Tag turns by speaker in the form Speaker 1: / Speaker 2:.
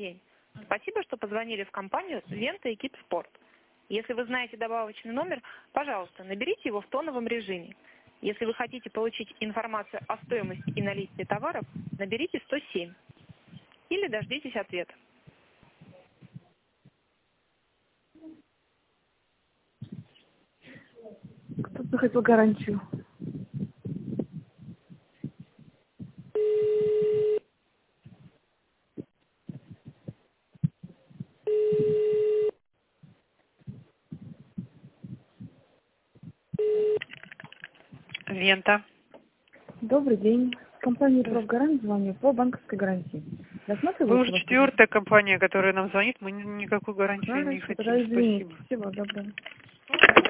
Speaker 1: день. Спасибо, что позвонили в компанию «Лента Экип Спорт». Если вы знаете добавочный номер, пожалуйста, наберите его в тоновом режиме. Если вы хотите получить информацию о стоимости и наличии товаров, наберите 107 или дождитесь ответа.
Speaker 2: Кто захотел гарантию?
Speaker 3: Лента.
Speaker 2: Добрый день. С компании «Профгарант» звоню по банковской гарантии.
Speaker 3: Вы
Speaker 2: Рассматриваете
Speaker 3: уже
Speaker 2: вас?
Speaker 3: четвертая компания, которая нам звонит. Мы никакую гарантию не
Speaker 2: Хорошо, тогда
Speaker 3: хотим.
Speaker 2: извините.
Speaker 3: Спасибо.
Speaker 2: Всего доброго.